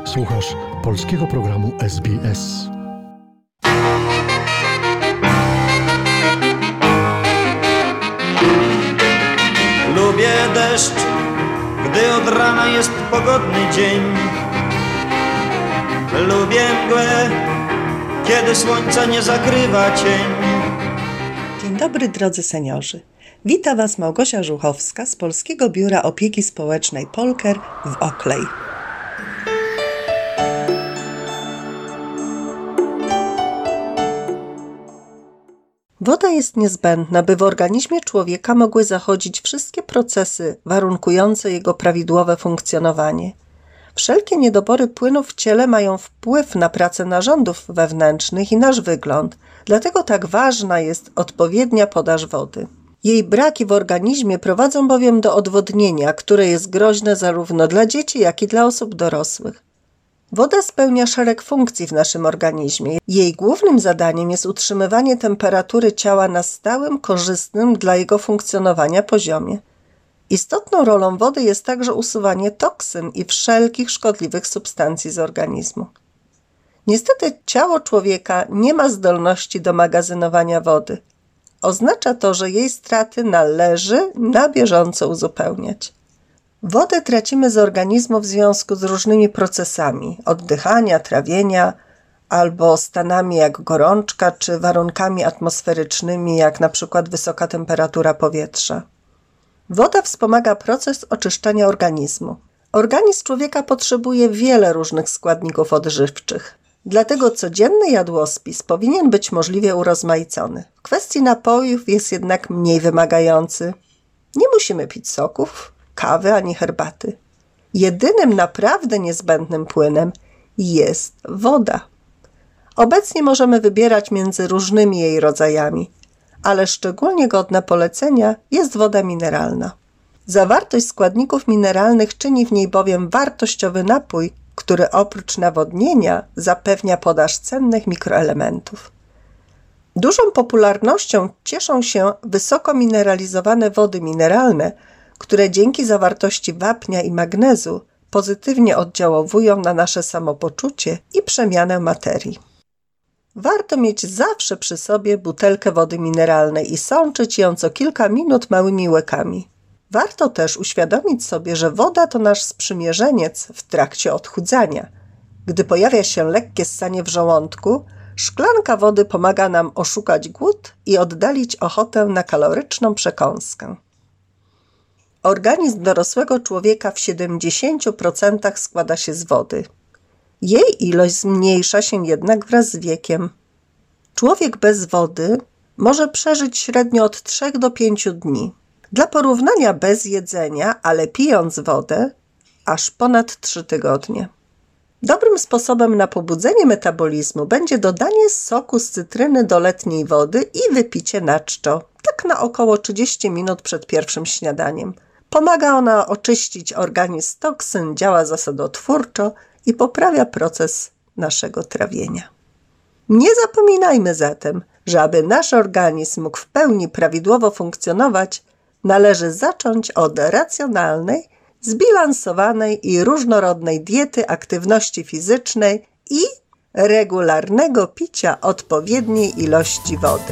Słuchasz polskiego programu SBS. Lubię deszcz, gdy od rana jest pogodny dzień. Lubię mgłę, kiedy słońca nie zakrywa cień. Dzień dobry, drodzy seniorzy. Wita Was Małgosia Żuchowska z Polskiego Biura Opieki Społecznej Polker w Oakley. Woda jest niezbędna, by w organizmie człowieka mogły zachodzić wszystkie procesy warunkujące jego prawidłowe funkcjonowanie. Wszelkie niedobory płynów w ciele mają wpływ na pracę narządów wewnętrznych i nasz wygląd, dlatego tak ważna jest odpowiednia podaż wody. Jej braki w organizmie prowadzą bowiem do odwodnienia, które jest groźne zarówno dla dzieci, jak i dla osób dorosłych. Woda spełnia szereg funkcji w naszym organizmie. Jej głównym zadaniem jest utrzymywanie temperatury ciała na stałym, korzystnym dla jego funkcjonowania poziomie. Istotną rolą wody jest także usuwanie toksyn i wszelkich szkodliwych substancji z organizmu. Niestety ciało człowieka nie ma zdolności do magazynowania wody. Oznacza to, że jej straty należy na bieżąco uzupełniać. Wodę tracimy z organizmu w związku z różnymi procesami oddychania, trawienia albo stanami jak gorączka czy warunkami atmosferycznymi jak na przykład wysoka temperatura powietrza. Woda wspomaga proces oczyszczania organizmu. Organizm człowieka potrzebuje wiele różnych składników odżywczych. Dlatego codzienny jadłospis powinien być możliwie urozmaicony. W kwestii napojów jest jednak mniej wymagający. Nie musimy pić soków, kawy ani herbaty. Jedynym naprawdę niezbędnym płynem jest woda. Obecnie możemy wybierać między różnymi jej rodzajami, ale szczególnie godna polecenia jest woda mineralna. Zawartość składników mineralnych czyni w niej bowiem wartościowy napój, który oprócz nawodnienia zapewnia podaż cennych mikroelementów. Dużą popularnością cieszą się wysoko mineralizowane wody mineralne, które dzięki zawartości wapnia i magnezu pozytywnie oddziałują na nasze samopoczucie i przemianę materii. Warto mieć zawsze przy sobie butelkę wody mineralnej i sączyć ją co kilka minut małymi łykami. Warto też uświadomić sobie, że woda to nasz sprzymierzeniec w trakcie odchudzania. Gdy pojawia się lekkie ssanie w żołądku, szklanka wody pomaga nam oszukać głód i oddalić ochotę na kaloryczną przekąskę. Organizm dorosłego człowieka w 70% składa się z wody. Jej ilość zmniejsza się jednak wraz z wiekiem. Człowiek bez wody może przeżyć średnio od 3 do 5 dni. Dla porównania bez jedzenia, ale pijąc wodę, aż ponad 3 tygodnie. Dobrym sposobem na pobudzenie metabolizmu będzie dodanie soku z cytryny do letniej wody i wypicie na czczo, tak na około 30 minut przed pierwszym śniadaniem. Pomaga ona oczyścić organizm z toksyn, działa zasadotwórczo i poprawia proces naszego trawienia. Nie zapominajmy zatem, że aby nasz organizm mógł w pełni prawidłowo funkcjonować, należy zacząć od racjonalnej, zbilansowanej i różnorodnej diety, aktywności fizycznej i regularnego picia odpowiedniej ilości wody.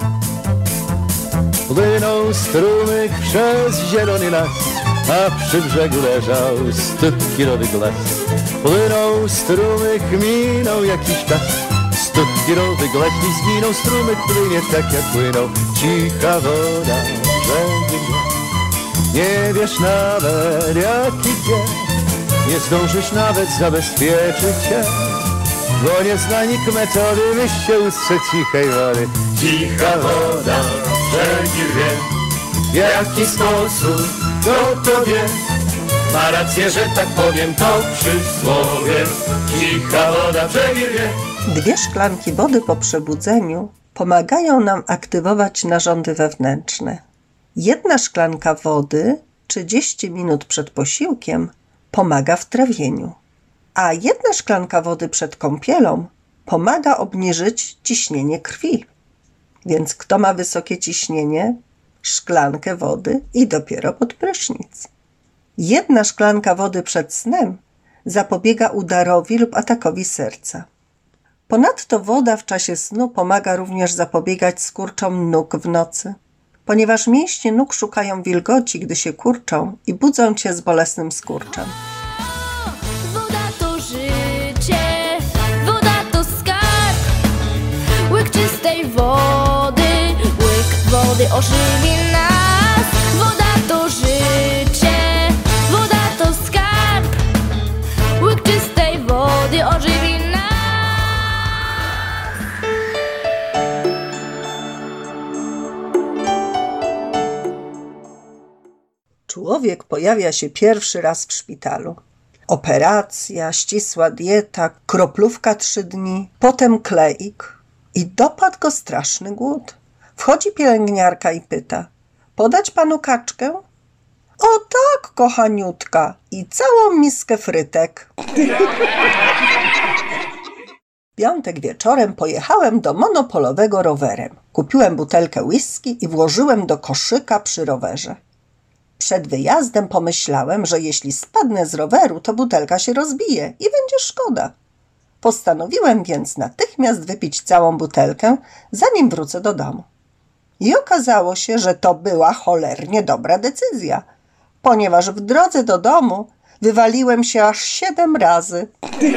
Płynął strumyk przez zielony las, a przy brzegu leżał 100-kilowy las. Płynął strumyk, minął jakiś czas, 100-kilowy las i zginął. Strumyk płynie tak jak płynął, cicha woda brzegi mnie. Nie wiesz nawet jak idzie, nie zdążysz nawet zabezpieczyć się, bo nie zna nikt metody, byś się ustrzec cichej wody. Cicha woda brzegi wie, w jaki sposób to wie. Ma rację, że tak powiem, to przysłowie. Cicha woda brzegi wie. 2 szklanki wody po przebudzeniu pomagają nam aktywować narządy wewnętrzne. 1 szklanka wody 30 minut przed posiłkiem pomaga w trawieniu, a 1 szklanka wody przed kąpielą pomaga obniżyć ciśnienie krwi. Więc kto ma wysokie ciśnienie? Szklankę wody i dopiero pod prysznic. 1 szklanka wody przed snem zapobiega udarowi lub atakowi serca. Ponadto woda w czasie snu pomaga również zapobiegać skurczom nóg w nocy, ponieważ mięśnie nóg szukają wilgoci, gdy się kurczą i budzą cię z bolesnym skurczem. Woda to życie, woda to skarb. Łyk czystej wody, łyk wody ożywi nas. Woda to życie, woda to skarb. Łyk czystej wody ożywi nas. Człowiek pojawia się pierwszy raz w szpitalu. Operacja, ścisła dieta, kroplówka 3 dni, potem kleik i dopadł go straszny głód. Wchodzi pielęgniarka i pyta: podać panu kaczkę? O tak, kochaniutka, i całą miskę frytek. W piątek wieczorem pojechałem do monopolowego rowerem. Kupiłem butelkę whisky i włożyłem do koszyka przy rowerze. Przed wyjazdem pomyślałem, że jeśli spadnę z roweru, to butelka się rozbije i będzie szkoda. Postanowiłem więc natychmiast wypić całą butelkę, zanim wrócę do domu. I okazało się, że to była cholernie dobra decyzja, ponieważ w drodze do domu wywaliłem się aż 7 razy.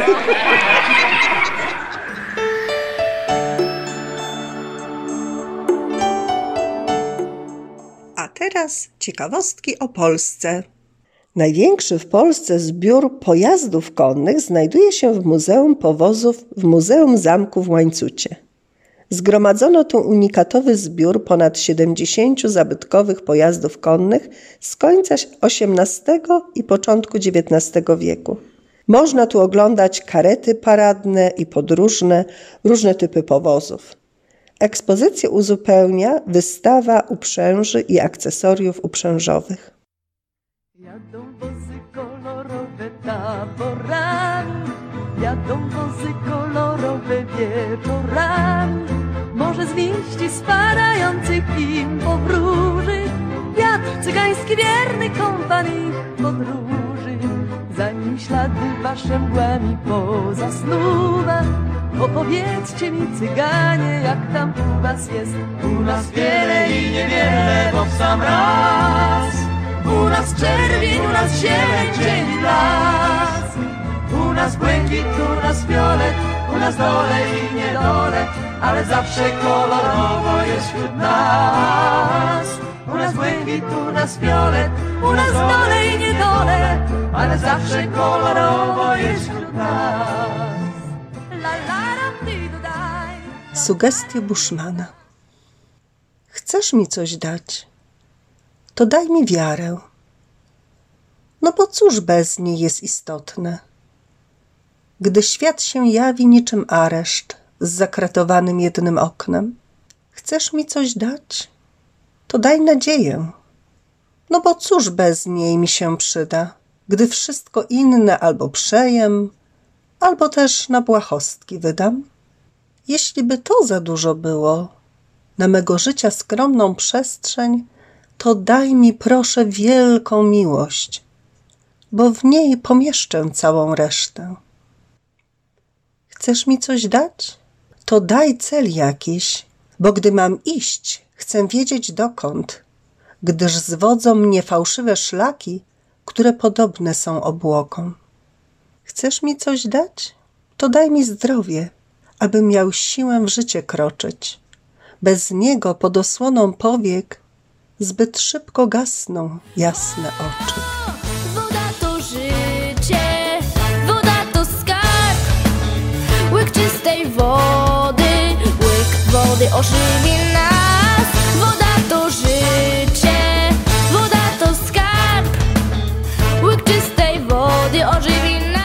A teraz ciekawostki o Polsce. Największy w Polsce zbiór pojazdów konnych znajduje się w Muzeum Powozów w Muzeum Zamku w Łańcucie. Zgromadzono tu unikatowy zbiór ponad 70 zabytkowych pojazdów konnych z końca XVIII i początku XIX wieku. Można tu oglądać karety paradne i podróżne, różne typy powozów. Ekspozycję uzupełnia wystawa uprzęży i akcesoriów uprzężowych. Jadą wozy kolorowe taborami, jadą wozy kolorowe wieczorami. Może z liści spadających im powróży wiatr cygański wierny kompanii podróży. Zanim ślady wasze mgłami pozasnuwa, opowiedzcie mi, cyganie, jak tam u was jest. U nas wiele i niewiele, bo w sam raz. U nas czerwień, u nas zieleń, dzień i blask. U nas błękit, u nas fiolet, u nas dole i niedole, ale zawsze kolorowo jest wśród nas. U nas błękit, u nas fiolet, U nas dole i niedole, ale zawsze kolorowo jest wśród nas. la la ram di du daj. Sugestie Bushmana. Chcesz mi coś dać? To daj mi wiarę. No bo cóż bez niej jest istotne? Gdy świat się jawi niczym areszt z zakratowanym jednym oknem. Chcesz mi coś dać? To daj nadzieję. No bo cóż bez niej mi się przyda, gdy wszystko inne albo przejem, albo też na błahostki wydam? Jeśli by to za dużo było, na mego życia skromną przestrzeń, to daj mi proszę wielką miłość, bo w niej pomieszczę całą resztę. Chcesz mi coś dać? To daj cel jakiś, bo gdy mam iść, chcę wiedzieć dokąd, gdyż zwodzą mnie fałszywe szlaki, które podobne są obłokom. Chcesz mi coś dać? To daj mi zdrowie, abym miał siłę w życie kroczyć. Bez niego pod osłoną powiek zbyt szybko gasną jasne oczy. Woda to życie, woda to skarb. Łyk czystej wody, łyk wody ożywi nas. Woda to życie, woda to skarb. Łyk czystej wody ożywi nas.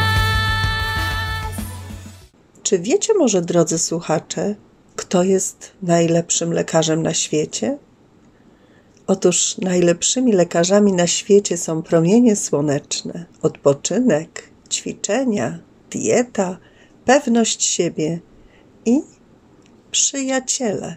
Czy wiecie może, drodzy słuchacze, kto jest najlepszym lekarzem na świecie? Otóż najlepszymi lekarzami na świecie są promienie słoneczne, odpoczynek, ćwiczenia, dieta, pewność siebie i przyjaciele.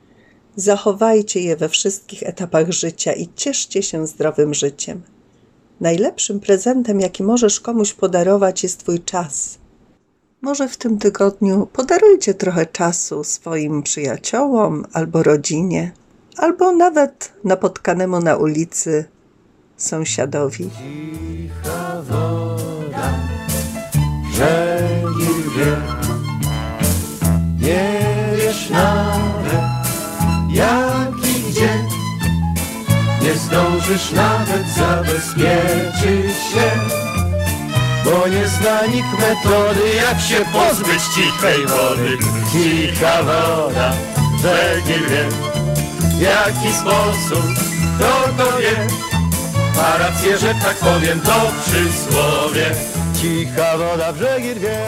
Zachowajcie je we wszystkich etapach życia i cieszcie się zdrowym życiem. Najlepszym prezentem, jaki możesz komuś podarować, jest Twój czas. Może w tym tygodniu podarujcie trochę czasu swoim przyjaciołom albo rodzinie, albo nawet napotkanemu na ulicy sąsiadowi. Cicha woda, brzegi wie, nie wiesz nawet jak i gdzie, nie zdążysz nawet zabezpieczyć się, bo nie zna nikt metody, jak się pozbyć cichej wody. Cicha woda, brzegi wie, w jaki sposób, kto to wie, ma rację, że tak powiem, to przysłowie. Cicha woda, brzegi rwie.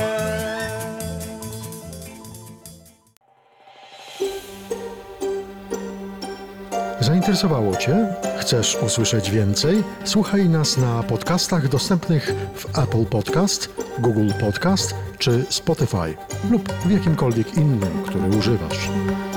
Zainteresowało Cię? Chcesz usłyszeć więcej? Słuchaj nas na podcastach dostępnych w Apple Podcast, Google Podcast czy Spotify lub w jakimkolwiek innym, który używasz.